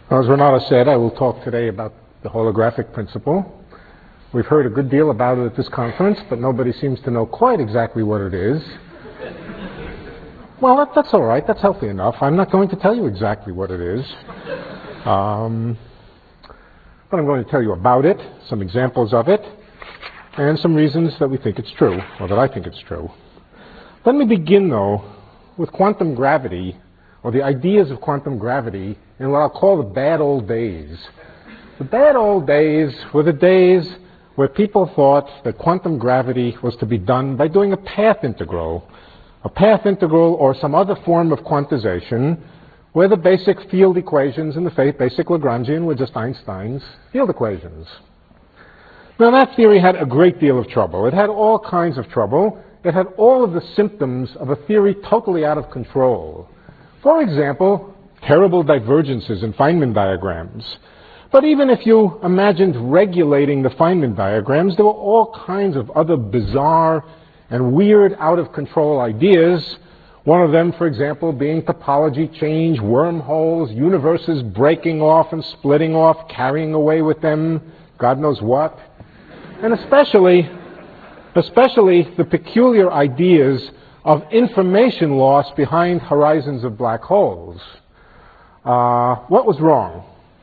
As Renato said, I will talk today about the holographic principle. We've heard a good deal about it at this conference, but nobody seems to know quite exactly what it is. Well, that's all right. That's healthy enough. I'm not going to tell you exactly what it is. But I'm going to tell you about it, some examples of it, and some reasons that we think it's true, or that I think it's true. Let me begin, though, with quantum gravity, or the ideas of quantum gravity, in what I'll call the bad old days. The bad old days were the days where people thought that quantum gravity was to be done by doing a path integral or some other form of quantization where the basic field equations in the basic Lagrangian were just Einstein's field equations. Now that theory had a great deal of trouble. It had all kinds of trouble. It had all of the symptoms of a theory totally out of control. For example, terrible divergences in Feynman diagrams. But even if you imagined regulating the Feynman diagrams, there were all kinds of other bizarre and weird out-of-control ideas. One of them, for example, being topology change, wormholes, universes breaking off and splitting off, carrying away with them, God knows what. And especially the peculiar ideas of information loss behind horizons of black holes. What was wrong?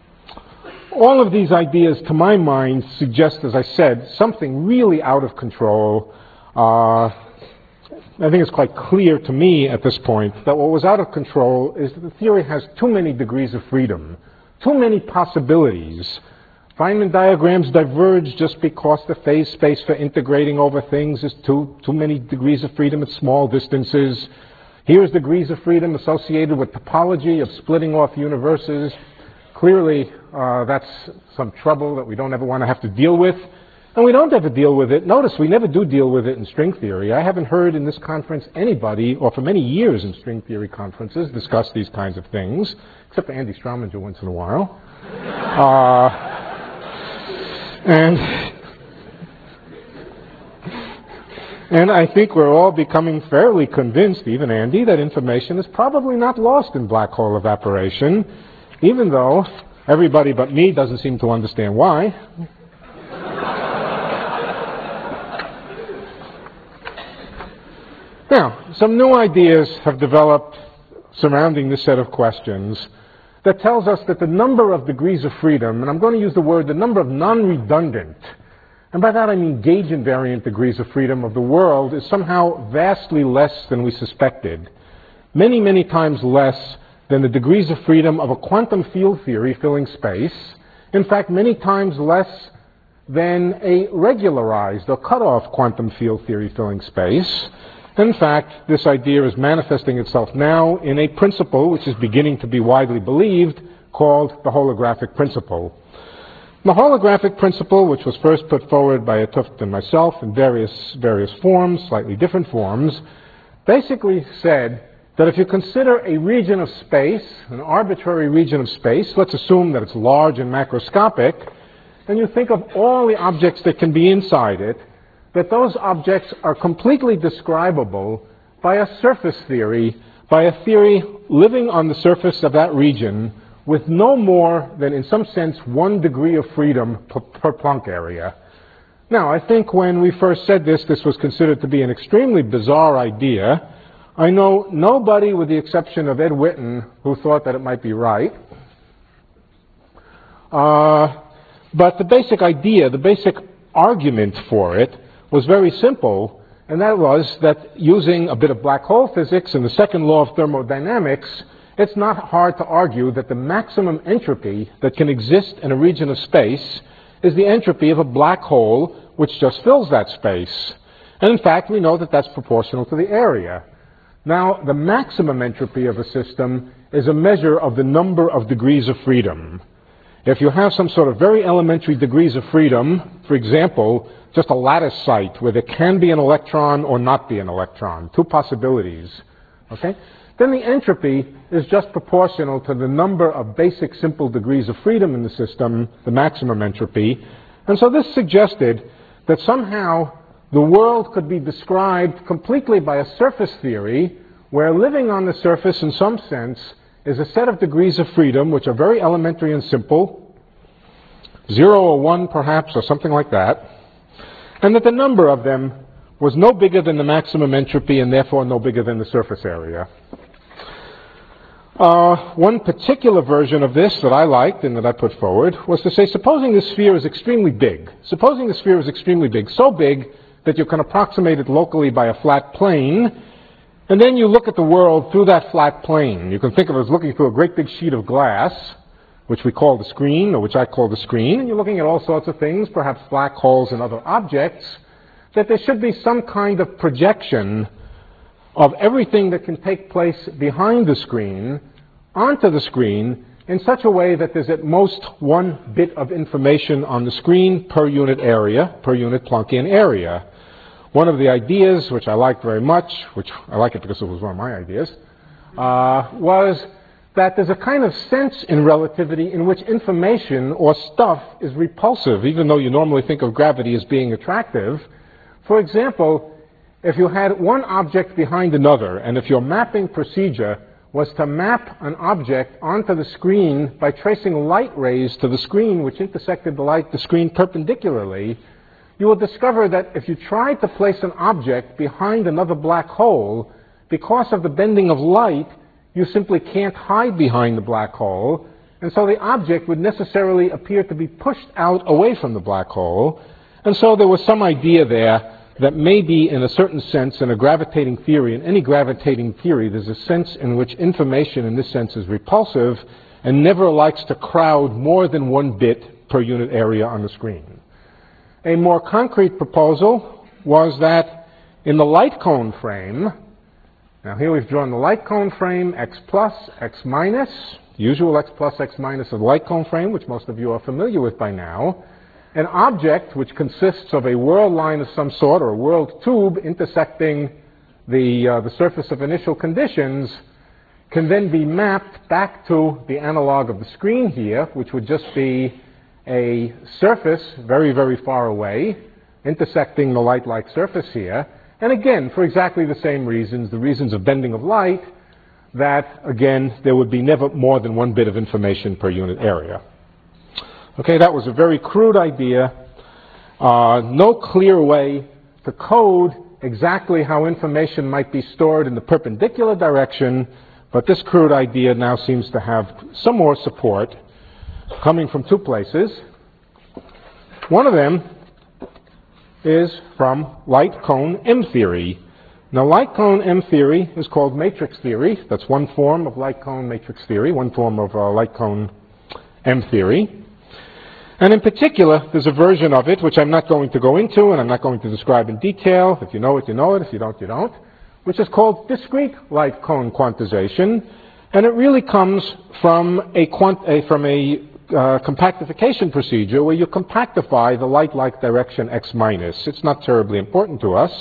All of these ideas, to my mind, suggest, as I said, something really out of control. I think it's quite clear to me at this point that what was out of control is that the theory has too many degrees of freedom, too many possibilities. Feynman diagrams diverge just because the phase space for integrating over things is too many degrees of freedom at small distances. Here's degrees of freedom associated with topology of splitting off universes. Clearly, that's some trouble that we don't ever want to have to deal with. And we don't ever deal with it. Notice we never do deal with it in string theory. I haven't heard in this conference anybody, or for many years in string theory conferences, discuss these kinds of things, except for Andy Strominger once in a while. And I think we're all becoming fairly convinced, even Andy, that information is probably not lost in black hole evaporation, even though everybody but me doesn't seem to understand why. Now, some new ideas have developed surrounding this set of questions that tells us that the number of degrees of freedom, and I'm going to use the word, the number of non-redundant, and by that I mean gauge-invariant degrees of freedom of the world, is somehow vastly less than we suspected. Many, many times less than the degrees of freedom of a quantum field theory filling space. In fact, many times less than a regularized or cut-off quantum field theory filling space. In fact, this idea is manifesting itself now in a principle which is beginning to be widely believed called the holographic principle. The holographic principle, which was first put forward by 't Hooft and myself in various forms, slightly different forms, basically said that if you consider a region of space, an arbitrary region of space, let's assume that it's large and macroscopic, and you think of all the objects that can be inside it, that those objects are completely describable by a surface theory, by a theory living on the surface of that region with no more than, in some sense, 1 degree of freedom per Planck area. Now, I think when we first said this, this was considered to be an extremely bizarre idea. I know nobody, with the exception of Ed Witten, who thought that it might be right. But the basic idea, the basic argument for it, was very simple, and that was that using a bit of black hole physics and the second law of thermodynamics, it's not hard to argue that the maximum entropy that can exist in a region of space is the entropy of a black hole which just fills that space. And in fact, we know that that's proportional to the area. Now, the maximum entropy of a system is a measure of the number of degrees of freedom. If you have some sort of very elementary degrees of freedom, for example, just a lattice site where there can be an electron or not be an electron, 2 possibilities, okay? Then the entropy is just proportional to the number of basic simple degrees of freedom in the system, the maximum entropy. And so this suggested that somehow the world could be described completely by a surface theory where living on the surface in some sense is a set of degrees of freedom which are very elementary and simple, 0 or 1 perhaps, or something like that, and that the number of them was no bigger than the maximum entropy and therefore no bigger than the surface area. One particular version of this that I liked and that I put forward was to say, supposing the sphere is extremely big. Supposing the sphere is extremely big, so big that you can approximate it locally by a flat plane, and then you look at the world through that flat plane. You can think of it as looking through a great big sheet of glass, which we call the screen, or which I call the screen, and you're looking at all sorts of things, perhaps black holes and other objects, that there should be some kind of projection of everything that can take place behind the screen onto the screen in such a way that there's at most 1 bit of information on the screen per unit area, per unit Planckian area. One of the ideas, which I liked very much, which I like it because it was one of my ideas, was that there's a kind of sense in relativity in which information or stuff is repulsive, even though you normally think of gravity as being attractive. For example, if you had one object behind another, and if your mapping procedure was to map an object onto the screen by tracing light rays to the screen which intersected the screen perpendicularly, you will discover that if you tried to place an object behind another black hole, because of the bending of light, you simply can't hide behind the black hole, and so the object would necessarily appear to be pushed out away from the black hole. And so there was some idea there that maybe in a certain sense in a gravitating theory, in any gravitating theory, there's a sense in which information in this sense is repulsive and never likes to crowd more than 1 bit per unit area on the screen. A more concrete proposal was that in the light cone frame, now here we've drawn the light cone frame, x plus, x minus, the usual x plus, x minus of the light cone frame, which most of you are familiar with by now. An object which consists of a world line of some sort, or a world tube intersecting the surface of initial conditions, can then be mapped back to the analog of the screen here, which would just be a surface very, very far away, intersecting the light-like surface here. And again, for exactly the same reasons, the reasons of bending of light, that, again, there would be never more than 1 bit of information per unit area. Okay, that was a very crude idea. No clear way to code exactly how information might be stored in the perpendicular direction, but this crude idea now seems to have some more support coming from 2 places. One of them is from light cone M theory. Now, light cone M theory is called matrix theory. That's one form of light cone matrix theory, one form of light cone M theory. And in particular, there's a version of it, which I'm not going to go into, and I'm not going to describe in detail. If you know it, you know it. If you don't, you don't. Which is called discrete light cone quantization. And it really comes from a compactification procedure where you compactify the light-like direction x minus. It's not terribly important to us.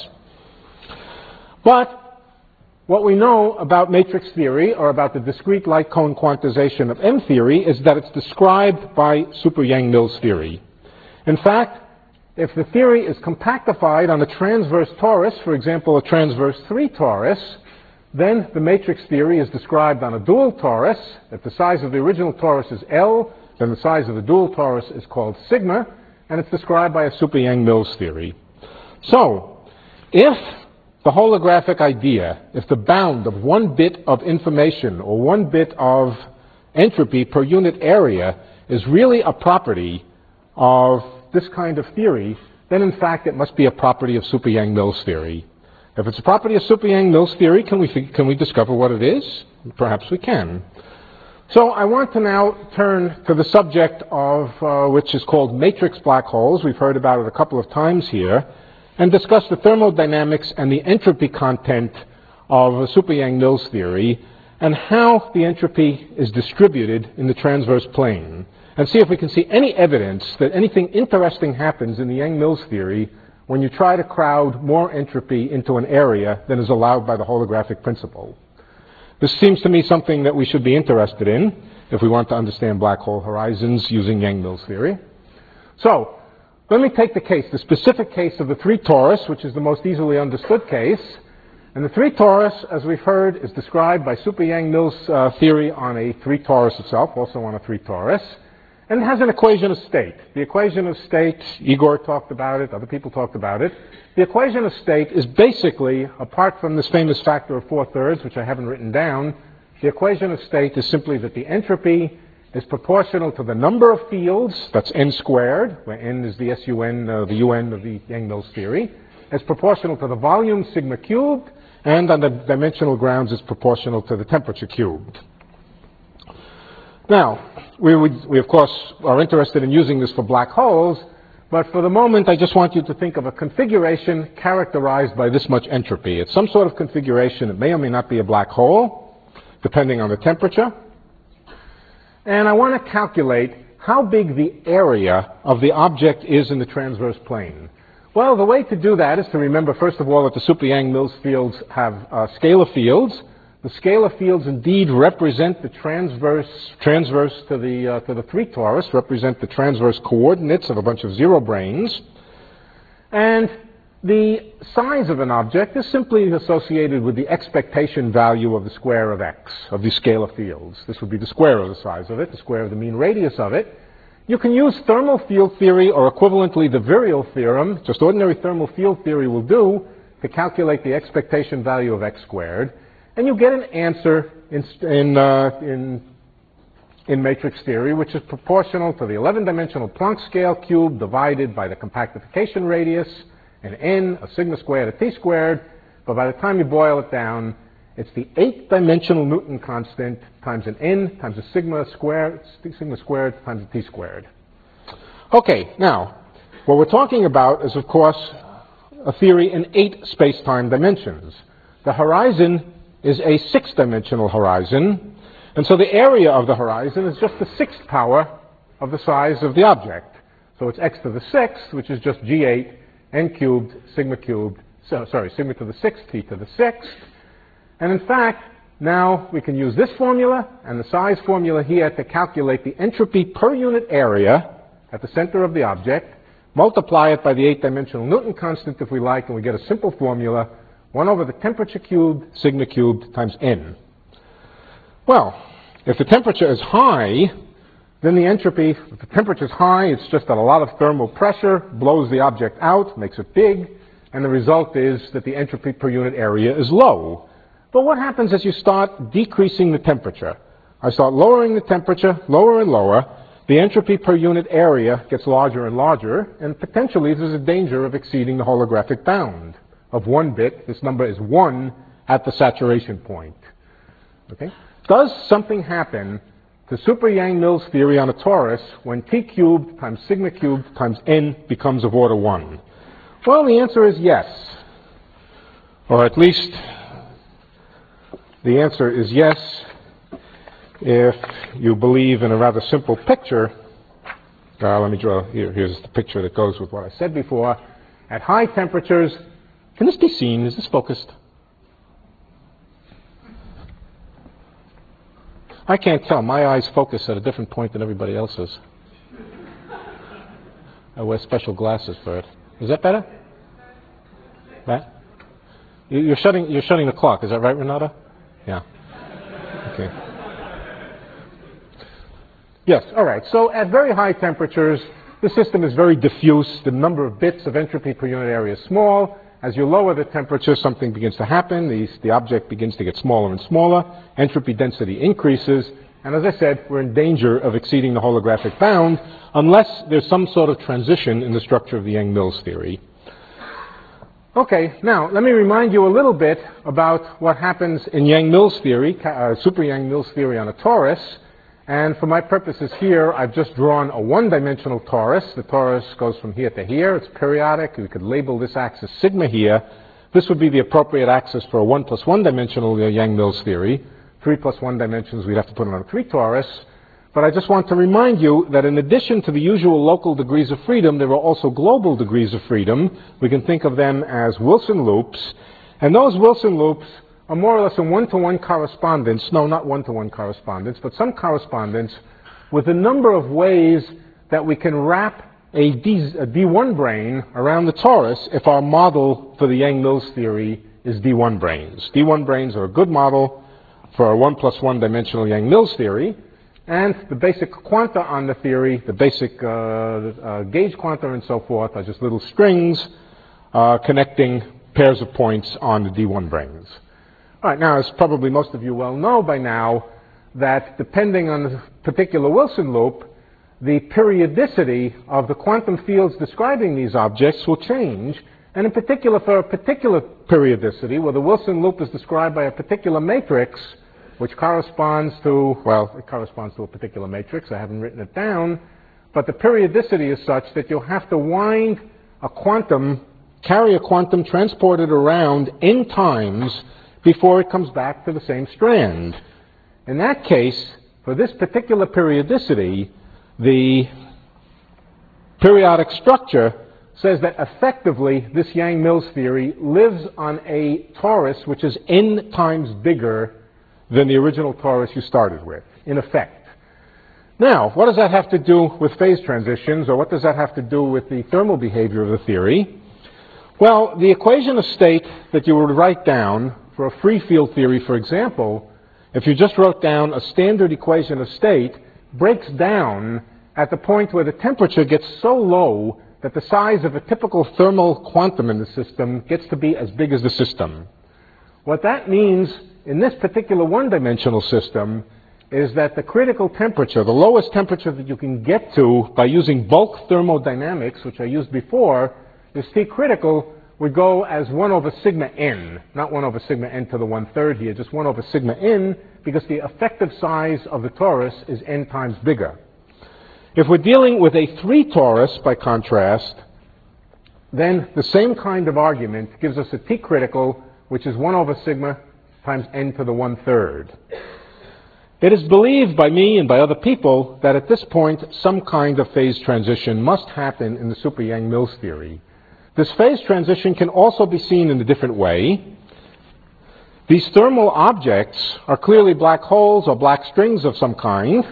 But what we know about matrix theory, or about the discrete light cone quantization of M theory, is that it's described by Super-Yang-Mills theory. In fact, if the theory is compactified on a transverse torus, for example, a transverse 3 torus, then the matrix theory is described on a dual torus. If the size of the original torus is L, then the size of the dual torus is called sigma, and it's described by a Super-Yang-Mills theory. So, if the holographic idea, if the bound of 1 bit of information or 1 bit of entropy per unit area is really a property of this kind of theory, then in fact it must be a property of Super-Yang-Mills theory. If it's a property of Super-Yang-Mills theory, can we discover what it is? Perhaps we can. So I want to now turn to the subject of which is called matrix black holes. We've heard about it a couple of times here, and discuss the thermodynamics and the entropy content of Super-Yang-Mills theory, and how the entropy is distributed in the transverse plane, and see if we can see any evidence that anything interesting happens in the Yang-Mills theory when you try to crowd more entropy into an area than is allowed by the holographic principle. This seems to me something that we should be interested in if we want to understand black hole horizons using Yang-Mills theory. So, let me take the case, the specific case of the 3 torus, which is the most easily understood case, And the 3 torus, as we've heard, is described by Super-Yang-Mills theory on a 3 torus itself, also on a 3 torus. And it has an equation of state. The equation of state, Igor talked about it, other people talked about it. The equation of state is basically, apart from this famous factor of 4/3, which I haven't written down, the equation of state is simply that the entropy is proportional to the number of fields, that's n squared, where n is the SUN, the UN of the Yang-Mills theory. It's proportional to the volume sigma cubed, and on the dimensional grounds, it's proportional to the temperature cubed. Now, we of course are interested in using this for black holes, but for the moment, I just want you to think of a configuration characterized by this much entropy. It's some sort of configuration. It may or may not be a black hole, depending on the temperature. And I want to calculate how big the area of the object is in the transverse plane. Well, the way to do that is to remember, first of all, that the Super-Yang-Mills fields have scalar fields. The scalar fields indeed represent the transverse to the 3 torus, represent the transverse coordinates of a bunch of zero branes. And the size of an object is simply associated with the expectation value of the square of x, of these scalar fields. This would be the square of the size of it, the square of the mean radius of it. You can use thermal field theory, or equivalently the Virial theorem, just ordinary thermal field theory will do, to calculate the expectation value of x squared. And you get an answer in matrix theory, which is proportional to the 11-dimensional Planck scale cube divided by the compactification radius, an n, a sigma squared, a t squared. But by the time you boil it down, it's the 8-dimensional Newton constant times an n times a sigma squared times a t squared. Okay, now, what we're talking about is, of course, a theory in 8 space-time dimensions. The horizon is a 6-dimensional horizon, and so the area of the horizon is just the 6th power of the size of the object. So it's x to the 6th, which is just g8, n cubed, sigma to the 6th, t to the 6th. And in fact, now we can use this formula and the size formula here to calculate the entropy per unit area at the center of the object, multiply it by the 8-dimensional Newton constant if we like, and we get a simple formula, 1 over the temperature cubed, sigma cubed, times n. Well, if the temperature is high, then the entropy, if the temperature is high, it's just that a lot of thermal pressure blows the object out, makes it big, and the result is that the entropy per unit area is low. But what happens as you start decreasing the temperature? I start lowering the temperature, lower and lower. The entropy per unit area gets larger and larger, and potentially there's a danger of exceeding the holographic bound of 1 bit. This number is 1 at the saturation point. Okay? Does something happen to Super-Yang-Mills theory on a torus when t cubed times sigma cubed times n becomes of order 1? Well, the answer is yes. Or at least the answer is yes if you believe in a rather simple picture. Let me draw here. Here's the picture that goes with what I said before. At high temperatures, can this be seen? Is this focused? I can't tell. My eyes focus at a different point than everybody else's. I wear special glasses for it. Is that better? Matt? You're shutting the clock. Is that right, Renata? Yeah. Okay. Yes, all right. So at very high temperatures, the system is very diffuse. The number of bits of entropy per unit area is small. As you lower the temperature, something begins to happen. The object begins to get smaller and smaller. Entropy density increases. And as I said, we're in danger of exceeding the holographic bound unless there's some sort of transition in the structure of the Yang-Mills theory. Okay, now let me remind you a little bit about what happens in Yang-Mills theory, Super-Yang-Mills theory on a torus. And for my purposes here, I've just drawn a 1-dimensional torus. The torus goes from here to here. It's periodic. We could label this axis sigma here. This would be the appropriate axis for a 1 plus 1 dimensional Yang-Mills theory. 3 plus 1 dimensions, we'd have to put it on a 3 torus. But I just want to remind you that in addition to the usual local degrees of freedom, there are also global degrees of freedom. We can think of them as Wilson loops. And those Wilson loops are more or less a one-to-one correspondence, no, not one-to-one correspondence, but some correspondence with the number of ways that we can wrap a D1 brane around the torus if our model for the Yang-Mills theory is D1 branes. D1 branes are a good model for a 1 plus 1 dimensional Yang-Mills theory, and the basic quanta on the theory, the basic gauge quanta and so forth, are just little strings connecting pairs of points on the D1 branes. All right, now, as probably most of you well know by now, that depending on the particular Wilson loop, the periodicity of the quantum fields describing these objects will change. And in particular, for a particular periodicity, where the Wilson loop is described by a particular matrix, which corresponds to, well, it corresponds to a particular matrix. I haven't written it down. But the periodicity is such that you'll have to wind a quantum, carry a quantum, transport it around n times before it comes back to the same strand. In that case, for this particular periodicity, the periodic structure says that effectively this Yang-Mills theory lives on a torus which is n times bigger than the original torus you started with, in effect. Now, what does that have to do with phase transitions, or what does that have to do with the thermal behavior of the theory? Well, the equation of state that you would write down for a free field theory, for example, if you just wrote down a standard equation of state, breaks down at the point where the temperature gets so low that the size of a typical thermal quantum in the system gets to be as big as the system. What that means in this particular one-dimensional system is that the critical temperature, the lowest temperature that you can get to by using bulk thermodynamics, which I used before, is T critical would go as 1 over sigma n, not 1 over sigma n to the 1/3 here, just 1 over sigma n, because the effective size of the torus is n times bigger. If we're dealing with a 3 torus, by contrast, then the same kind of argument gives us a T critical, which is 1 over sigma times n to the 1/3. It is believed by me and by other people that at this point some kind of phase transition must happen in the super Yang-Mills theory. This phase transition can also be seen in a different way. These thermal objects are clearly black holes or black strings of some kind.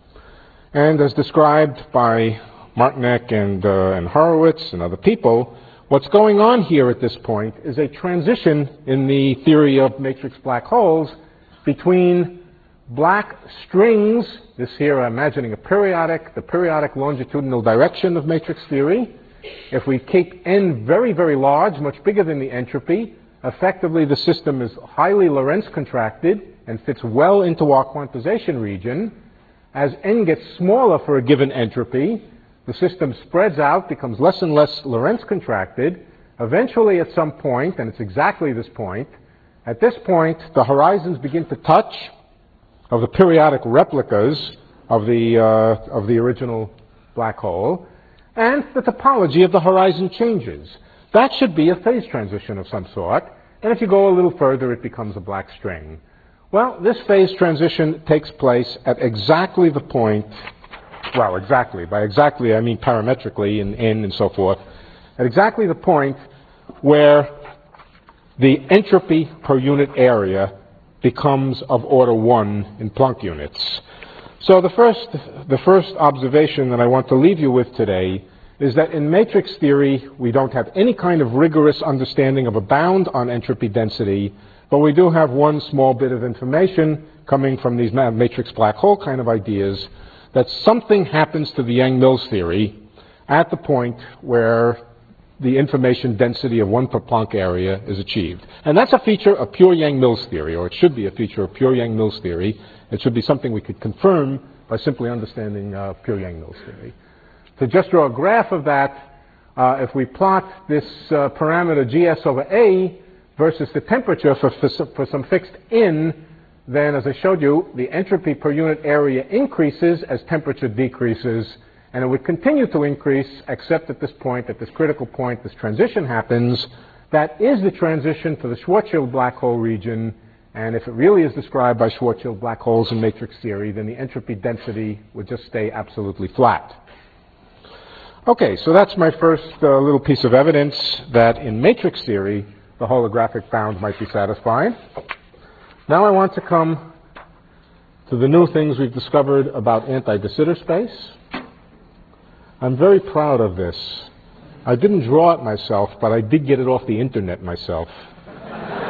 And as described by Martinek and Horowitz and other people, what's going on here at this point is a transition in the theory of matrix black holes between black strings, this here I'm imagining the periodic longitudinal direction of matrix theory. If we keep n very, very large, much bigger than the entropy, effectively the system is highly Lorentz contracted and fits well into our quantization region. As n gets smaller for a given entropy, the system spreads out, becomes less and less Lorentz contracted. Eventually at some point, and it's exactly this point, at this point the horizons begin to touch of the periodic replicas of the original black hole, and the topology of the horizon changes. That should be a phase transition of some sort, and if you go a little further, it becomes a black string. Well, this phase transition takes place at exactly the point, well, exactly. By exactly, I mean parametrically in n and so forth, at exactly the point where the entropy per unit area becomes of order 1 in Planck units. So the first observation that I want to leave you with today is that in matrix theory, we don't have any kind of rigorous understanding of a bound on entropy density, but we do have one small bit of information coming from these matrix black hole kind of ideas that something happens to the Yang-Mills theory at the point where the information density of 1 per Planck area is achieved. And that's a feature of pure Yang-Mills theory, or it should be a feature of pure Yang-Mills theory. It should be something we could confirm by simply understanding pure Yang-Mills theory. To just draw a graph of that, if we plot this parameter GS over A versus the temperature for some fixed n, then as I showed you, the entropy per unit area increases as temperature decreases, and it would continue to increase except at this point, at this critical point, this transition happens. That is the transition for the Schwarzschild black hole region, and if it really is described by Schwarzschild black holes in matrix theory, then the entropy density would just stay absolutely flat. Okay, so that's my first little piece of evidence that in matrix theory, the holographic bound might be satisfied. Now I want to come to the new things we've discovered about anti-de Sitter space. I'm very proud of this. I didn't draw it myself, but I did get it off the internet myself.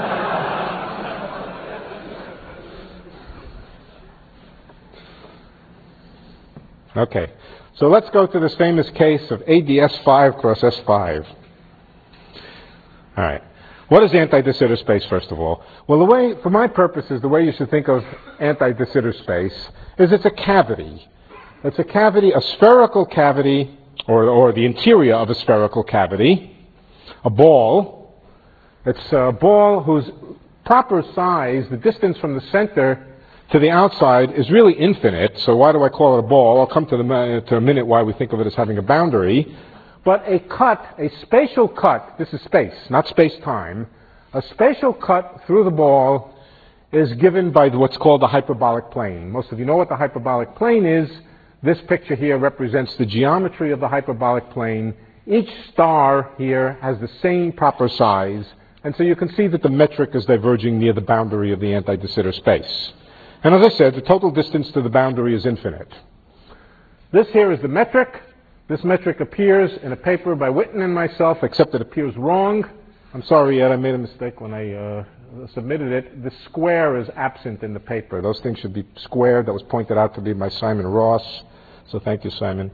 Okay, so let's go to this famous case of ADS5 cross S5. All right. What is anti-de Sitter space, first of all? Well, the way, for my purposes, the way you should think of anti-de Sitter space is it's a cavity. It's a cavity, a spherical cavity, or the interior of a spherical cavity, a ball. It's a ball whose proper size, the distance from the center to the outside, is really infinite. So why do I call it a ball? I'll come to a minute why we think of it as having a boundary. But a cut, a spatial cut, this is space, not space-time, a spatial cut through the ball is given by what's called the hyperbolic plane. Most of you know what the hyperbolic plane is. This picture here represents the geometry of the hyperbolic plane. Each star here has the same proper size, and so you can see that the metric is diverging near the boundary of the anti-de Sitter space. And as I said, the total distance to the boundary is infinite. This here is the metric. This metric appears in a paper by Witten and myself, except it appears wrong. I'm sorry, Ed, I made a mistake when I submitted it. The square is absent in the paper. Those things should be squared. That was pointed out to me by Simon Ross. So thank you, Simon.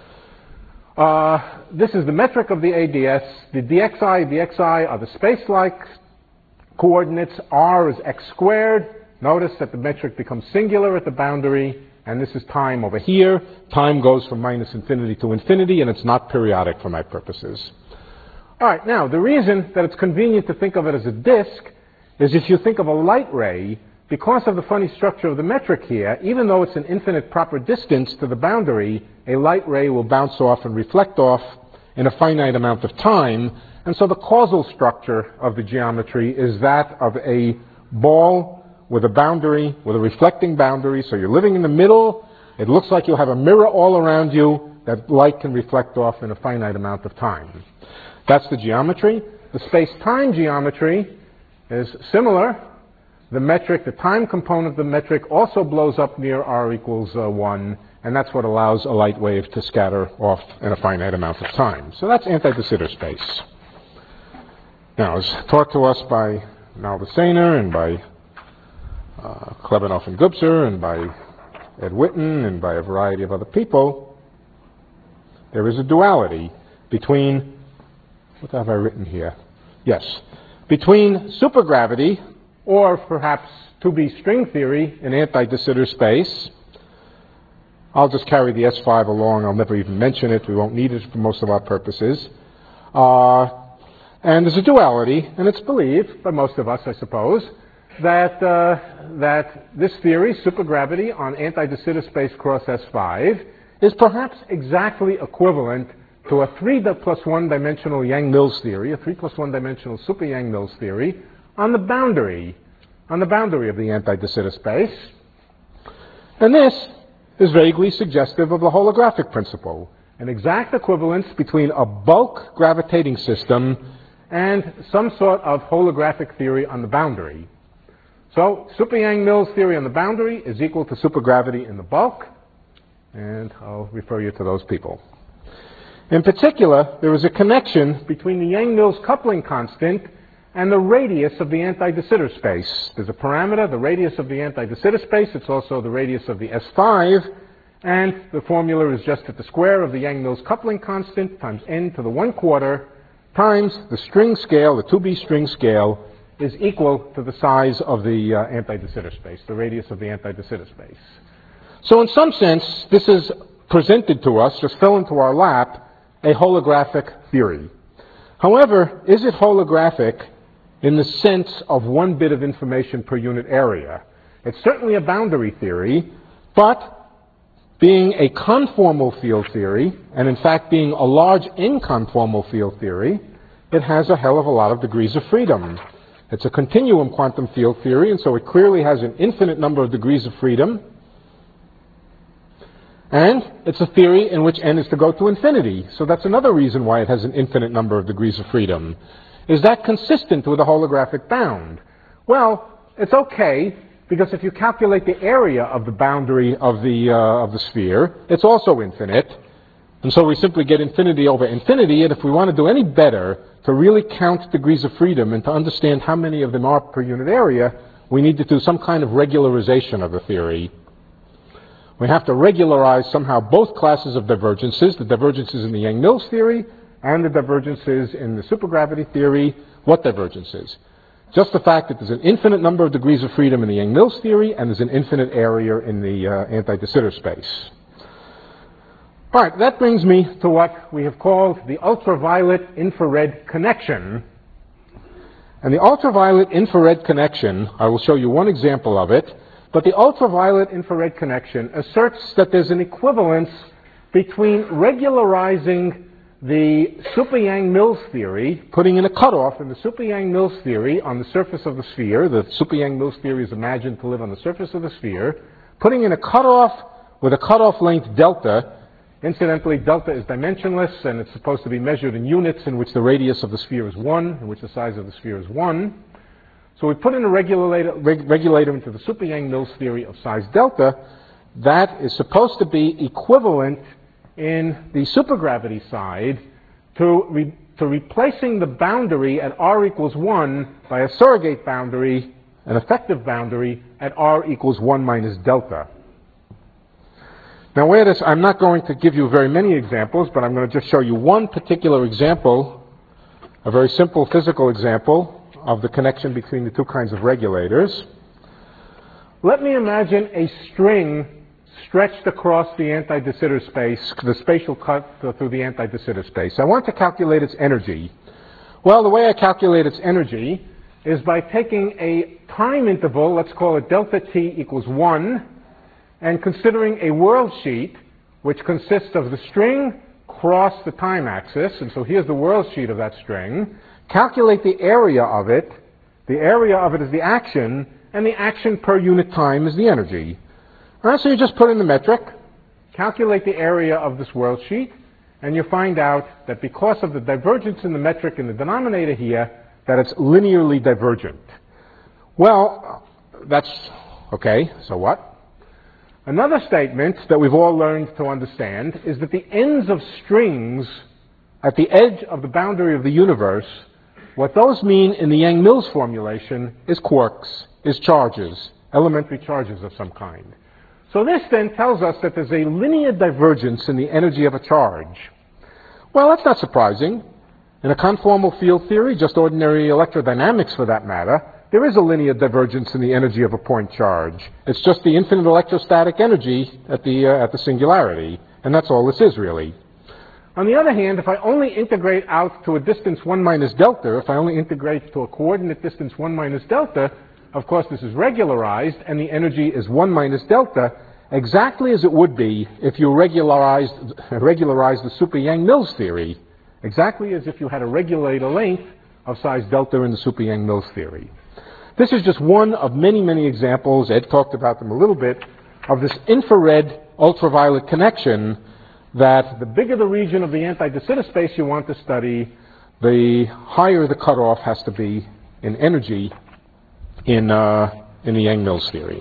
This is the metric of the ADS. The dxi are the space-like coordinates. R is x squared. Notice that the metric becomes singular at the boundary. And this is time over here. Time goes from minus infinity to infinity, and it's not periodic for my purposes. All right, now, the reason that it's convenient to think of it as a disk is if you think of a light ray, because of the funny structure of the metric here, even though it's an infinite proper distance to the boundary, a light ray will bounce off and reflect off in a finite amount of time. And so the causal structure of the geometry is that of a ball with a boundary, with a reflecting boundary. So you're living in the middle. It looks like you'll have a mirror all around you that light can reflect off in a finite amount of time. That's the geometry. The space-time geometry is similar. The metric, the time component of the metric also blows up near r equals 1, and that's what allows a light wave to scatter off in a finite amount of time. So that's anti-de Sitter space. Now, as taught to us by Naldesena and by Klebanoff and Gubser and by Ed Witten and by a variety of other people, there is a duality between, what have I written here? Yes, between supergravity, or perhaps 2B string theory in anti-de Sitter space. I'll just carry the S5 along. I'll never even mention it. We won't need it for most of our purposes. And there's a duality, and it's believed by most of us, I suppose, that this theory, supergravity on anti-de Sitter space cross S5, is perhaps exactly equivalent to a 3 plus 1 dimensional Yang-Mills theory, a 3 plus 1 dimensional super Yang-Mills theory, on the boundary of the anti-de Sitter space. And this is vaguely suggestive of the holographic principle, an exact equivalence between a bulk gravitating system and some sort of holographic theory on the boundary. So super Yang-Mills theory on the boundary is equal to supergravity in the bulk, and I'll refer you to those people. In particular, there is a connection between the Yang-Mills coupling constant and the radius of the anti-de Sitter space. There's a parameter, the radius of the anti-de Sitter space. It's also the radius of the S5, and the formula is just that the square of the Yang-Mills coupling constant times n to the 1/4 times the string scale, the 2B string scale, is equal to the size of the anti-de Sitter space, the radius of the anti-de Sitter space. So in some sense, this is presented to us, just fell into our lap, a holographic theory. However, is it holographic in the sense of 1 bit of information per unit area? It's certainly a boundary theory, but being a conformal field theory, and in fact being a large inconformal field theory, it has a hell of a lot of degrees of freedom. It's a continuum quantum field theory, and so it clearly has an infinite number of degrees of freedom. And it's a theory in which n is to go to infinity. So that's another reason why it has an infinite number of degrees of freedom. Is that consistent with a holographic bound? Well, it's okay, because if you calculate the area of the boundary of the sphere, it's also infinite. And so we simply get infinity over infinity, and if we want to do any better to really count degrees of freedom and to understand how many of them are per unit area, we need to do some kind of regularization of the theory. We have to regularize somehow both classes of divergences, the divergences in the Yang-Mills theory and the divergences in the supergravity theory. What divergences? Just the fact that there's an infinite number of degrees of freedom in the Yang-Mills theory and there's an infinite area in the anti-de Sitter space. All right, that brings me to what we have called the ultraviolet infrared connection. And the ultraviolet infrared connection, I will show you one example of it, but the ultraviolet infrared connection asserts that there's an equivalence between regularizing the Super-Yang-Mills theory, putting in a cutoff in the Super-Yang-Mills theory on the surface of the sphere. The Super-Yang-Mills theory is imagined to live on the surface of the sphere. Putting in a cutoff with a cutoff length delta. Incidentally, delta is dimensionless, and it's supposed to be measured in units in which the radius of the sphere is 1, in which the size of the sphere is 1. So we put in a regulator into the Super-Yang-Mills theory of size delta. That is supposed to be equivalent in the supergravity side to replacing the boundary at r equals 1 by a surrogate boundary, an effective boundary, at r equals 1 minus delta. Now, I'm not going to give you very many examples, but I'm going to just show you one particular example, a very simple physical example of the connection between the two kinds of regulators. Let me imagine a string stretched across the anti-de Sitter space, the spatial cut through the anti-de Sitter space. I want to calculate its energy. Well, the way I calculate its energy is by taking a time interval, let's call it delta t equals 1, and considering a world sheet which consists of the string cross the time axis, and so here's the world sheet of that string. Calculate the area of it. The area of it is the action, and the action per unit time is the energy. All right, so you just put in the metric, calculate the area of this world sheet, and you find out that because of the divergence in the metric in the denominator here, that it's linearly divergent. Well, that's okay, so what? Another statement that we've all learned to understand is that the ends of strings at the edge of the boundary of the universe, what those mean in the Yang-Mills formulation is quarks, is charges, elementary charges of some kind. So this then tells us that there's a linear divergence in the energy of a charge. Well, that's not surprising. In a conformal field theory, just ordinary electrodynamics for that matter, there is a linear divergence in the energy of a point charge. It's just the infinite electrostatic energy at the singularity, and that's all this is really. On the other hand, if I only integrate out to a distance 1 minus delta, if I only integrate to a coordinate distance 1 minus delta, of course this is regularized, and the energy is 1 minus delta, exactly as it would be if you regularized the Super-Yang-Mills theory, exactly as if you had a regulator length of size delta in the Super-Yang-Mills theory. This is just one of many, many examples, Ed talked about them a little bit, of this infrared ultraviolet connection that the bigger the region of the anti-de Sitter space you want to study, the higher the cutoff has to be in energy in the Yang-Mills theory.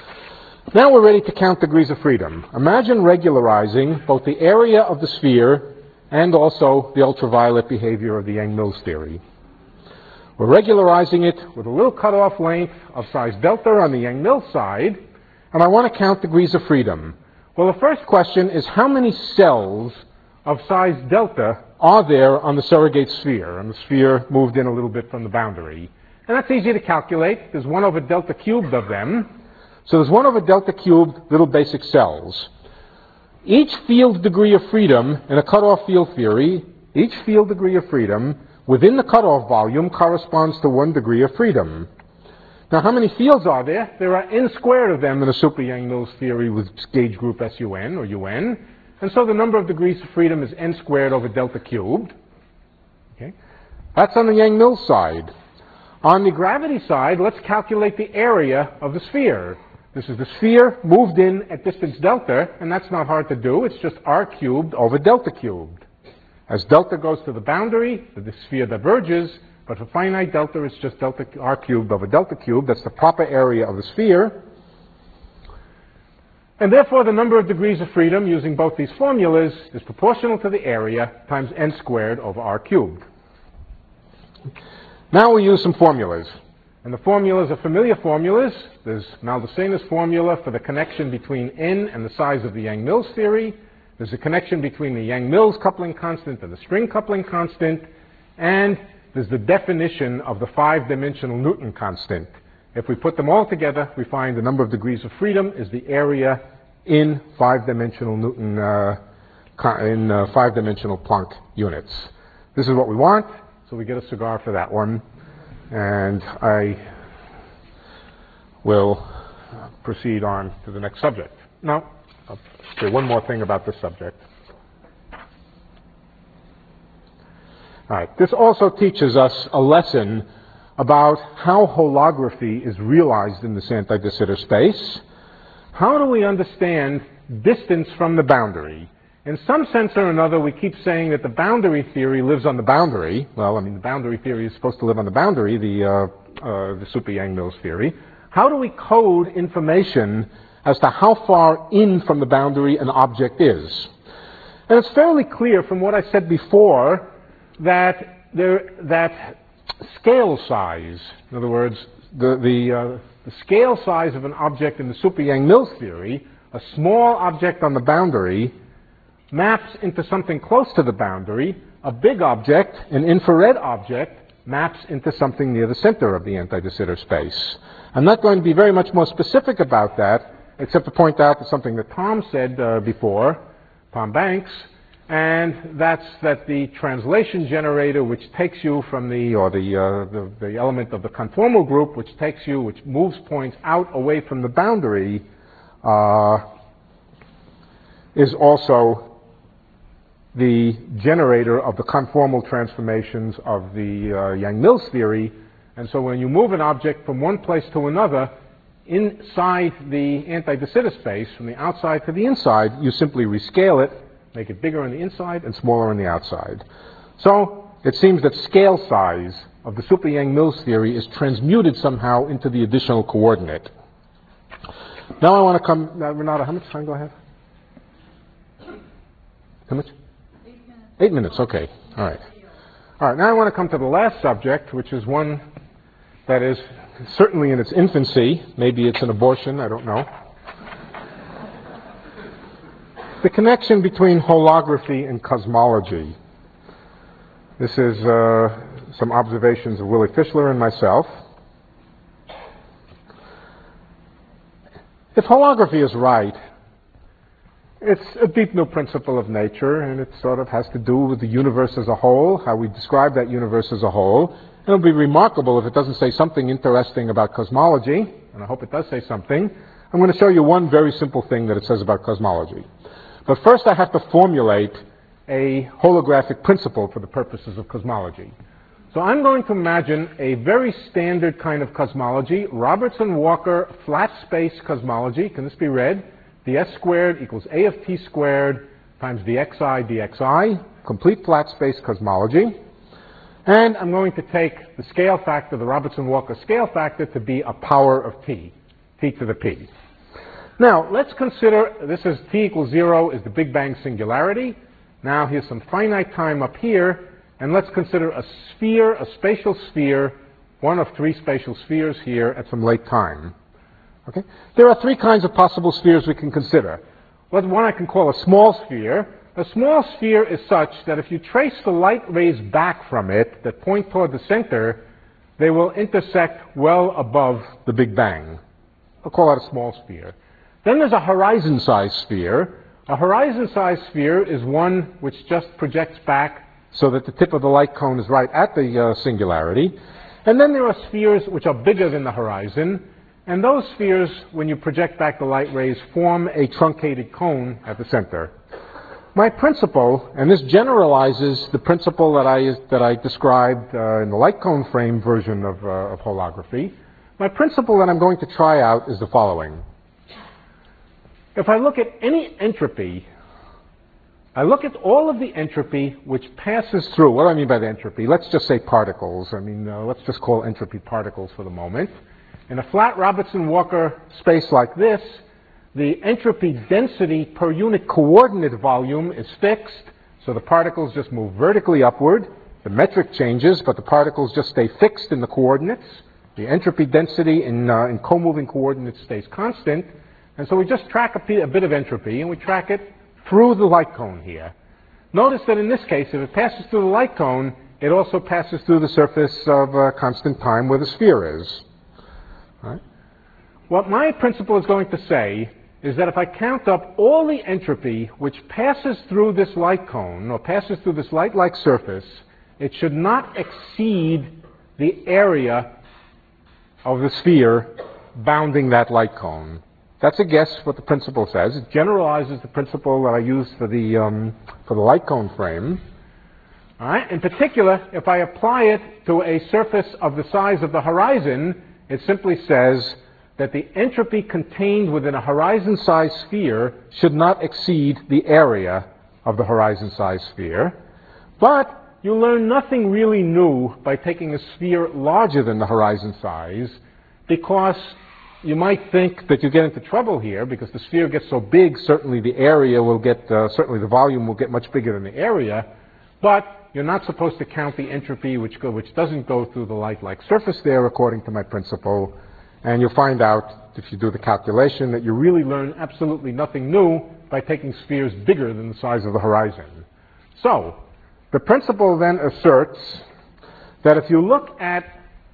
Now we're ready to count degrees of freedom. Imagine regularizing both the area of the sphere and also the ultraviolet behavior of the Yang-Mills theory. We're regularizing it with a little cutoff length of size delta on the Yang-Mills side, and I want to count degrees of freedom. Well, the first question is how many cells of size delta are there on the surrogate sphere, and the sphere moved in a little bit from the boundary? And that's easy to calculate. There's 1 over delta cubed of them. So there's 1 over delta cubed little basic cells. Each field degree of freedom in a cutoff field theory, each field degree of freedom within the cutoff volume corresponds to 1 degree of freedom. Now, how many fields are there? There are n squared of them in a Super-Yang-Mills theory with gauge group SUN or UN. And so the number of degrees of freedom is n squared over delta cubed. Okay? That's on the Yang-Mills side. On the gravity side, let's calculate the area of the sphere. This is the sphere moved in at distance delta, and that's not hard to do. It's just r cubed over delta cubed. As delta goes to the boundary, the sphere diverges, but for finite delta, it's just delta r cubed over delta cubed. That's the proper area of the sphere. And therefore, the number of degrees of freedom using both these formulas is proportional to the area times n squared over r cubed. Now we use some formulas. And the formulas are familiar formulas. There's Maldaceno's formula for the connection between n and the size of the Yang-Mills theory. There's a connection between the Yang-Mills coupling constant and the string coupling constant. And there's the definition of the 5-dimensional Newton constant. If we put them all together, we find the number of degrees of freedom is the area in 5-dimensional Newton, in 5-dimensional Planck units. This is what we want, so we get a cigar for that one. And I will proceed on to the next subject. Now, I'll say one more thing about this subject. All right, this also teaches us a lesson about how holography is realized in this anti-de Sitter space. How do we understand distance from the boundary? In some sense or another, we keep saying that the boundary theory lives on the boundary. Well, I mean, the boundary theory is supposed to live on the boundary, the super Yang-Mills theory. How do we code information as to how far in from the boundary an object is? And it's fairly clear from what I said before that scale size, in other words, the scale size of an object in the super Yang-Mills theory, a small object on the boundary, maps into something close to the boundary. A big object, an infrared object, maps into something near the center of the anti-de Sitter space. I'm not going to be very much more specific about that, except to point out that something that Tom said before, Tom Banks, and that's that the translation generator, which takes you from the element of the conformal group, which moves points out away from the boundary, is also the generator of the conformal transformations of the Yang-Mills theory. And so when you move an object from one place to another inside the anti-de Sitter space, from the outside to the inside, you simply rescale it, make it bigger on the inside and smaller on the outside. So it seems that scale size of the super Yang-Mills theory is transmuted somehow into the additional coordinate. Now I want to come, Renata, how much time do I have? How much? 8 minutes, okay. All right. All right, now I want to come to the last subject, which is one that is certainly in its infancy. Maybe it's an abortion, I don't know. The connection between holography and cosmology. This is some observations of Willy Fischler and myself. If holography is right, it's a deep new principle of nature, and it sort of has to do with the universe as a whole, how we describe that universe as a whole. It'll be remarkable if it doesn't say something interesting about cosmology, and I hope it does say something. I'm going to show you one very simple thing that it says about cosmology. But first I have to formulate a holographic principle for the purposes of cosmology. So I'm going to imagine a very standard kind of cosmology, Robertson-Walker flat space cosmology. Can this be read? ds squared equals a of t squared times dxi dxi, complete flat space cosmology. And I'm going to take the scale factor, the Robertson-Walker scale factor, to be a power of t, t to the p. Now, let's consider, this is t equals 0 is the Big Bang singularity. Now, here's some finite time up here, and let's consider a sphere, a spatial sphere, one of 3 spatial spheres here at some late time. Okay? There are 3 kinds of possible spheres we can consider. One I can call a small sphere. A small sphere is such that if you trace the light rays back from it that point toward the center, they will intersect well above the Big Bang. I'll call that a small sphere. Then there's a horizon-sized sphere. A horizon-sized sphere is one which just projects back so that the tip of the light cone is right at the singularity. And then there are spheres which are bigger than the horizon. And those spheres, when you project back the light rays, form a truncated cone at the center. My principle, and this generalizes the principle that I described in the light cone frame version of holography. My principle that I'm going to try out is the following. If I look at any entropy, I look at all of the entropy which passes through. What do I mean by the entropy? Let's just say particles. I mean, let's just call entropy particles for the moment. In a flat Robertson-Walker space like this, the entropy density per unit coordinate volume is fixed, so the particles just move vertically upward. The metric changes, but the particles just stay fixed in the coordinates. The entropy density in co-moving coordinates stays constant, and so we just track a bit of entropy, and we track it through the light cone here. Notice that in this case, if it passes through the light cone, it also passes through the surface of constant time where the sphere is. All right? What my principle is going to say is that if I count up all the entropy which passes through this light cone, or passes through this light-like surface, it should not exceed the area of the sphere bounding that light cone. That's a guess what the principle says. It generalizes the principle that I use for the light cone frame. All right? In particular, if I apply it to a surface of the size of the horizon, it simply says that the entropy contained within a horizon-sized sphere should not exceed the area of the horizon-sized sphere. But you learn nothing really new by taking a sphere larger than the horizon size, because you might think that you get into trouble here because the sphere gets so big, certainly the area will get, certainly the volume will get much bigger than the area, but you're not supposed to count the entropy which doesn't go through the light-like surface there according to my principle, and you'll find out, if you do the calculation, that you really learn absolutely nothing new by taking spheres bigger than the size of the horizon. So, the principle then asserts that if you look at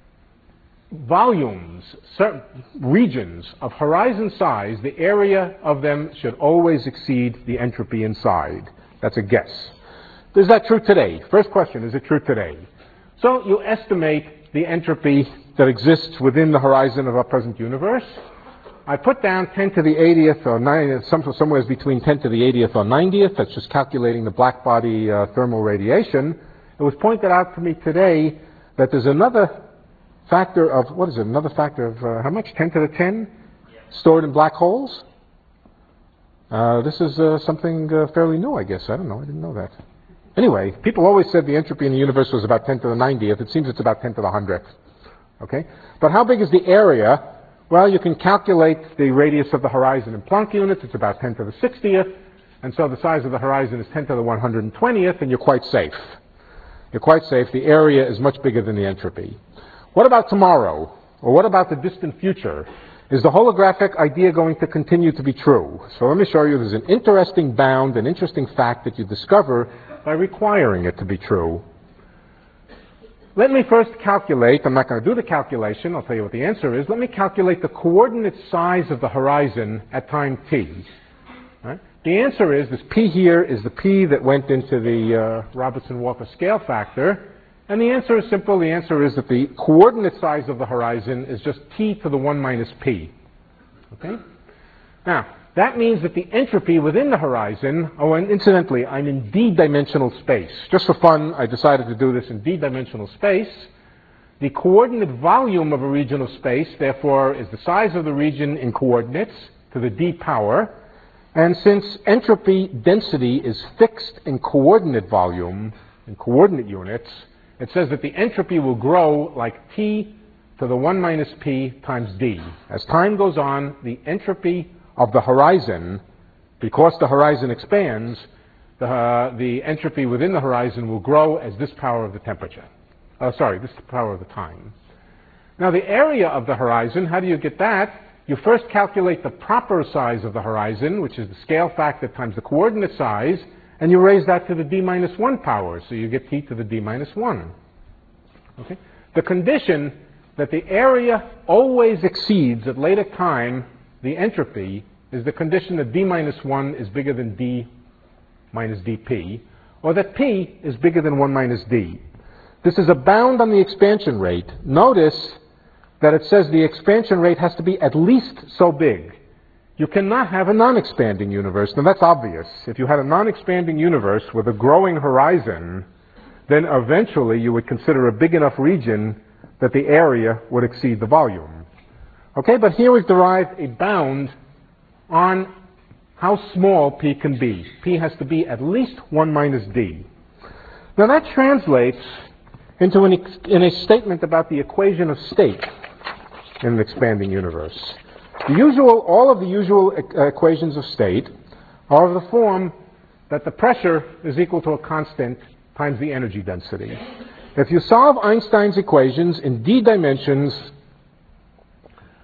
volumes, certain regions of horizon size, the area of them should always exceed the entropy inside. That's a guess. Is that true today? First question, is it true today? So you estimate the entropy that exists within the horizon of our present universe. I put down 10 to the 80th or 90th, somewhere between 10 to the 80th or 90th. That's just calculating the black body thermal radiation. It was pointed out to me today that there's another factor of, what is it, another factor of how much? 10 to the 10? Yeah. Stored in black holes? This is something fairly new, I guess. I don't know. I didn't know that. Anyway, people always said the entropy in the universe was about 10 to the 90th. It seems it's about 10 to the 100th. Okay? But how big is the area? Well, you can calculate the radius of the horizon in Planck units. It's about 10 to the 60th. And so the size of the horizon is 10 to the 120th, and you're quite safe. You're quite safe. The area is much bigger than the entropy. What about tomorrow? Or what about the distant future? Is the holographic idea going to continue to be true? So let me show you there's an interesting bound, an interesting fact that you discover by requiring it to be true. Let me first calculate, I'm not going to do the calculation, I'll tell you what the answer is. Let me calculate the coordinate size of the horizon at time t. Right? The answer is, this p here is the p that went into the Robertson-Walker scale factor. And the answer is simple. The answer is that the coordinate size of the horizon is just t to the 1 minus p. Okay? Now, that means that the entropy within the horizon, oh, and incidentally, I'm in d-dimensional space. Just for fun, I decided to do this in d-dimensional space. The coordinate volume of a region of space, therefore, is the size of the region in coordinates to the d power. And since entropy density is fixed in coordinate volume, in coordinate units, it says that the entropy will grow like t to the 1 minus p times d. As time goes on, the entropy of the horizon, because the horizon expands, the entropy within the horizon will grow as this power of the temperature. This power of the time. Now the area of the horizon, how do you get that? You first calculate the proper size of the horizon, which is the scale factor times the coordinate size, and you raise that to the d minus 1 power, so you get t to the d minus 1. Okay? The condition that the area always exceeds at later time the entropy is the condition that d minus 1 is bigger than d minus dp, or that p is bigger than 1 minus d. This is a bound on the expansion rate. Notice that it says the expansion rate has to be at least so big. You cannot have a non-expanding universe. Now that's obvious. If you had a non-expanding universe with a growing horizon, then eventually you would consider a big enough region that the area would exceed the volume. Okay, but here we've derived a bound on how small p can be. P has to be at least 1 minus d. Now that translates into in a statement about the equation of state in an expanding universe. All of the usual equations of state are of the form that the pressure is equal to a constant times the energy density. If you solve Einstein's equations in d dimensions,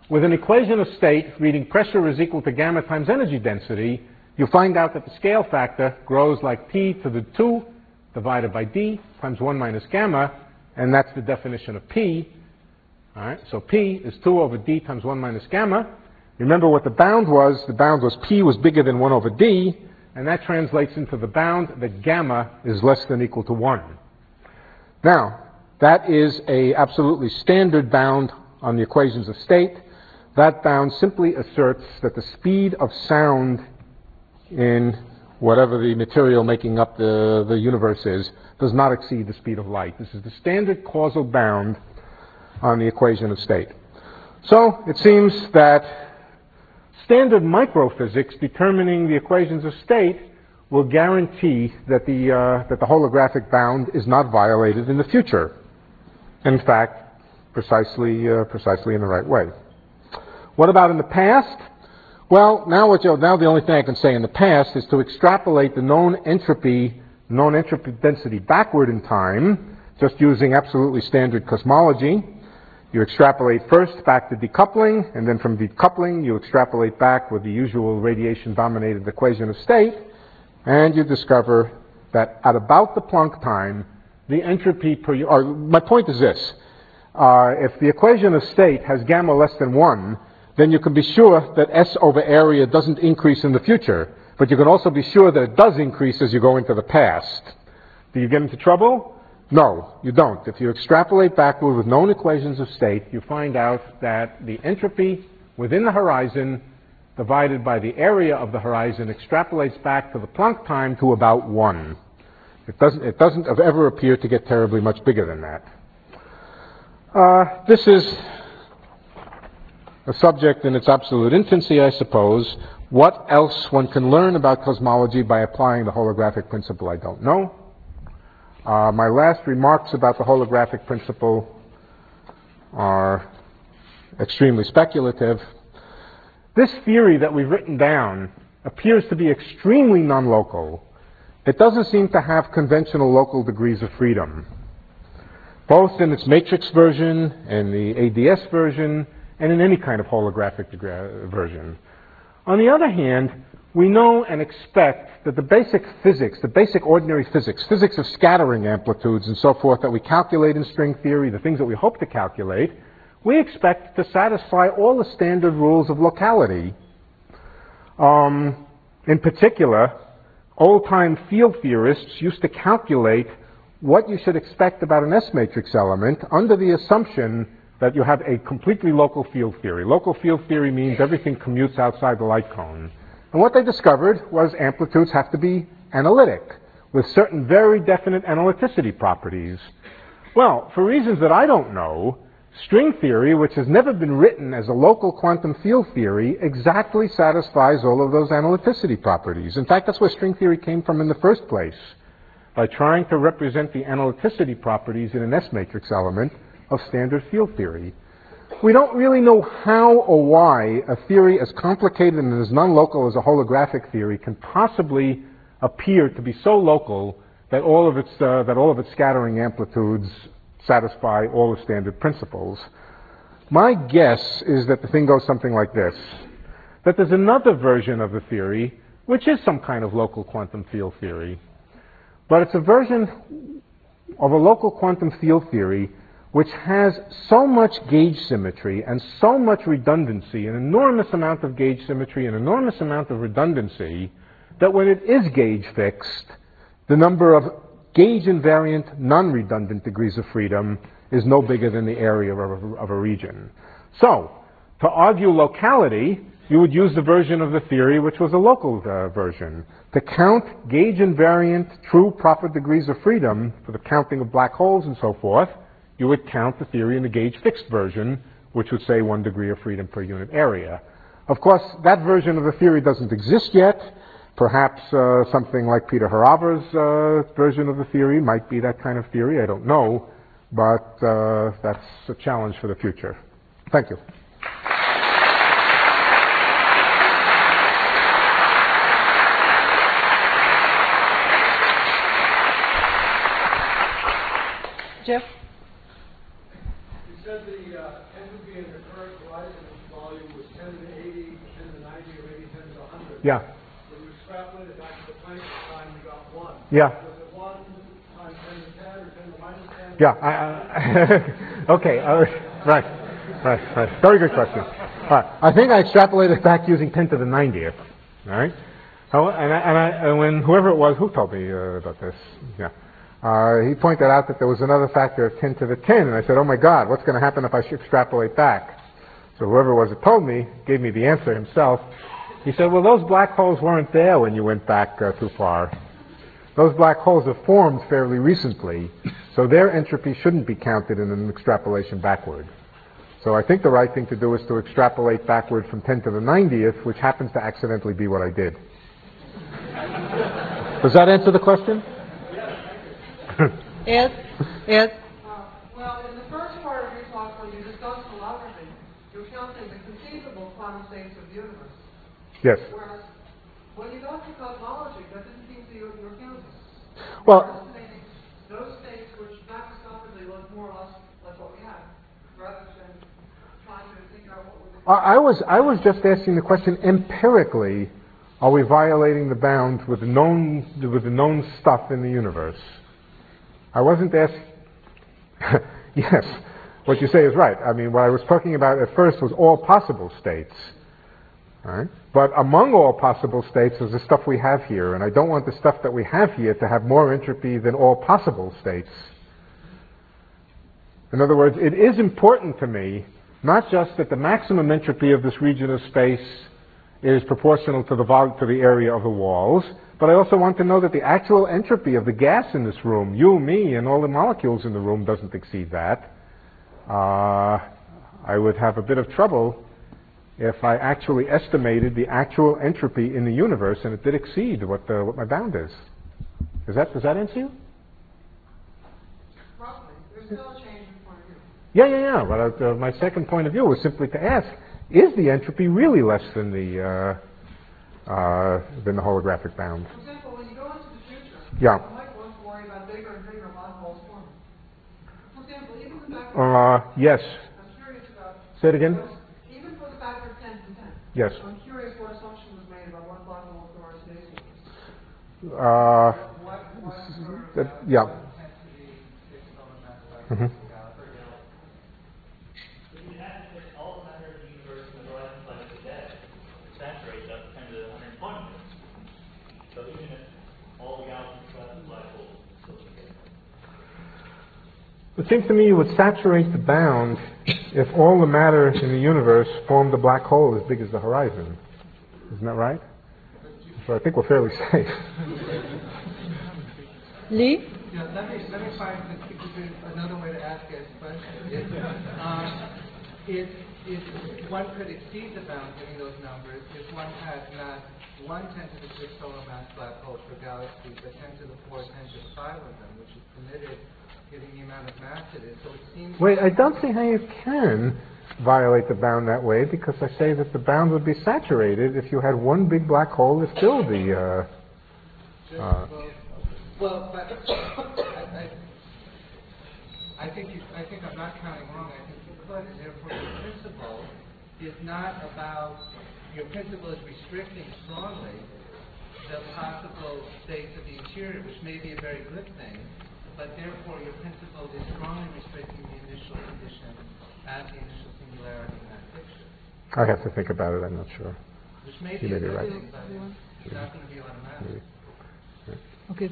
with an equation of state reading pressure is equal to gamma times energy density, you find out that the scale factor grows like T to the 2 divided by D times 1 minus gamma, and that's the definition of P. All right, so P is 2 over D times 1 minus gamma. Remember what the bound was. The bound was P was bigger than 1 over D, and that translates into the bound that gamma is less than or equal to 1. Now, that is a absolutely standard bound on the equations of state. That bound simply asserts that the speed of sound in whatever the material making up the universe is does not exceed the speed of light. This is the standard causal bound on the equation of state. So it seems that standard microphysics determining the equations of state will guarantee that the holographic bound is not violated in the future. In fact, precisely in the right way. What about in the past? Well, now the only thing I can say in the past is to extrapolate the known entropy density backward in time, just using absolutely standard cosmology. You extrapolate first back to decoupling, and then from decoupling you extrapolate back with the usual radiation-dominated equation of state, and you discover that at about the Planck time, the entropy per unit, or my point is this, if the equation of state has gamma less than 1, then you can be sure that S over area doesn't increase in the future, but you can also be sure that it does increase as you go into the past. Do you get into trouble? No, you don't. If you extrapolate backward with known equations of state, you find out that the entropy within the horizon divided by the area of the horizon extrapolates back to the Planck time to about 1. It doesn't ever appear to get terribly much bigger than that. This is a subject in its absolute infancy, I suppose. What else one can learn about cosmology by applying the holographic principle, I don't know. My last remarks about the holographic principle are extremely speculative. This theory that we've written down appears to be extremely non-local. It doesn't seem to have conventional local degrees of freedom, both in its matrix version and the ADS version, and in any kind of holographic version. On the other hand, we know and expect that the basic physics, the basic ordinary physics, physics of scattering amplitudes and so forth that we calculate in string theory, the things that we hope to calculate, we expect to satisfy all the standard rules of locality. In particular, old-time field theorists used to calculate what you should expect about an S-matrix element under the assumption that you have a completely local field theory. Local field theory means everything commutes outside the light cone. And what they discovered was amplitudes have to be analytic, with certain very definite analyticity properties. Well, for reasons that I don't know, string theory, which has never been written as a local quantum field theory, exactly satisfies all of those analyticity properties. In fact, that's where string theory came from in the first place, by trying to represent the analyticity properties in an S-matrix element of standard field theory. We don't really know how or why a theory as complicated and as non-local as a holographic theory can possibly appear to be so local that all of its scattering amplitudes satisfy all the standard principles. My guess is that the thing goes something like this, that there's another version of the theory which is some kind of local quantum field theory, but it's a version of a local quantum field theory which has so much gauge symmetry and so much redundancy, an enormous amount of gauge symmetry, an enormous amount of redundancy, that when it is gauge fixed, the number of gauge invariant non-redundant degrees of freedom is no bigger than the area of a region. So, to argue locality, you would use the version of the theory which was a local version. To count gauge invariant true proper degrees of freedom for the counting of black holes and so forth, you would count the theory in the gauge fixed version, which would say 1 degree of freedom per unit area. Of course, that version of the theory doesn't exist yet. Perhaps something like Peter Haravar's version of the theory might be that kind of theory. I don't know, but that's a challenge for the future. Thank you. Jeff? You said the entropy in the current horizon is volume was 10 to the 80, 10 to the 90, or maybe 10 to the 100. Yeah. When you extrapolate it back to the Planck time, you got 1. Yeah. Was it 1 times 10 to 10 or 10 to minus 10? Yeah. Okay. Right. Very good question. All right. I think I extrapolated back using 10 to the 90th. All right. And when whoever it was, who told me about this? Yeah. He pointed out that there was another factor of 10 to the 10, and I said, oh my God, what's going to happen if I extrapolate back? So whoever it was that told me gave me the answer himself. He said, well, those black holes weren't there when you went back too far. Those black holes have formed fairly recently, so their entropy shouldn't be counted in an extrapolation backward. So I think the right thing to do is to extrapolate backward from 10 to the 90th, which happens to accidentally be what I did. Does that answer the question? Ed? Well, in the first part of your talk, when you discussed holography, you're counting the conceivable quantum states of the universe. Yes. Whereas, when you got to cosmology, that didn't seem to be your counting. Well, estimating those states which macroscopically look more or less like what we have, rather than trying to think out what we're I was just asking the question empirically, are we violating the bounds with the known stuff in the universe? I wasn't asking. Yes, what you say is right. I mean, what I was talking about at first was all possible states. All right? But among all possible states is the stuff we have here, and I don't want the stuff that we have here to have more entropy than all possible states. In other words, it is important to me not just that the maximum entropy of this region of space is proportional to the area of the walls, but I also want to know that the actual entropy of the gas in this room, you, me, and all the molecules in the room doesn't exceed that. I would have a bit of trouble if I actually estimated the actual entropy in the universe and it did exceed what my bound is. Does that answer you? roughly. There's still a change in point of view. Yeah. But my second point of view was simply to ask, is the entropy really less than the holographic bound? For example, when you go into the future, Yeah. you might want to worry about bigger and bigger black holes forming. For example, even the factor Yes. I'm curious about. Say it again. Even for the factor of 10 to 10. Yes. I'm curious what assumption was made about what black holes there are in today's universe. Yeah. Mm-hmm. All the matter of the universe and the horizon planet today saturates up 10 to the 120. So even if all the galaxies travel black holes, it's still the case. It seems to me you would saturate the bound if all the matter in the universe formed a black hole as big as the horizon. Isn't that right? So I think we're fairly safe. Lee? Yeah, let me find another way to ask this question. If one could exceed the bound giving those numbers, if one had not 1 10 to the 6 solar mass black holes for galaxies, but 10 to the 4, 10 to the 5 of them, which is permitted given the amount of mass it is. So it seems. Wait, I don't see how you can violate the bound that way, because I say that the bound would be saturated if you had one big black hole that filled the. Well, but I think I'm not counting wrong. I think you could, and therefore your principle is not about. Your principle is restricting strongly the possible states of the interior, which may be a very good thing, but therefore your principle is strongly restricting the initial condition at the initial singularity in that picture. I have to think about it. I'm not sure. Which may You be a may be good right. thing, but it's not going to be automatic. Okay.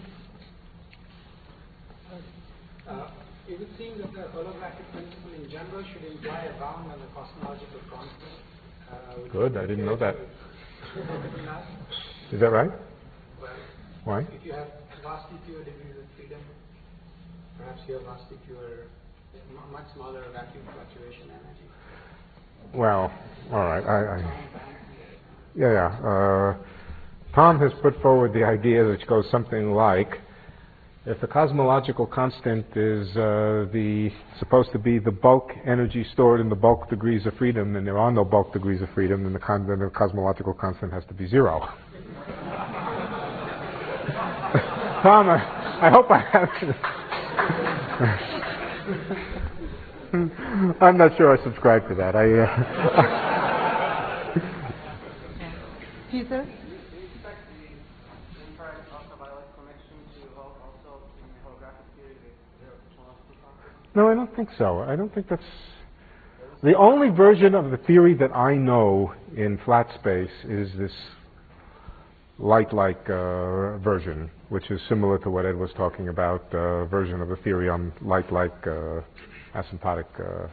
It would seem that the holographic principle in general should imply a bound on the cosmological constant. Good, I didn't know that. Well, Is that right? Why? if you have vastly fewer degrees of freedom, perhaps you have vastly fewer, much smaller vacuum fluctuation energy. Well, all right. Tom has put forward the idea which goes something like, if the cosmological constant is supposed to be the bulk energy stored in the bulk degrees of freedom, and there are no bulk degrees of freedom, then the cosmological constant has to be 0. Tom, I hope I haven't. I'm not sure I subscribe to that. Peter? Do you expect the infrared ultraviolet connection to also in holographic theory with zero cosmological properties? No, I don't think so. I don't think that's... The only version of the theory that I know in flat space is this light-like version, which is similar to what Ed was talking about, version of the theory on light-like asymptotic.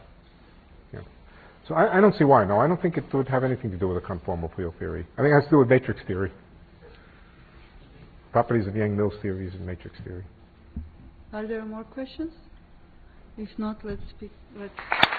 So I don't see why. No, I don't think it would have anything to do with a conformal field theory. I think it has to do with matrix theory. Properties of Yang-Mills theories and matrix theory. Are there more questions? If not, let's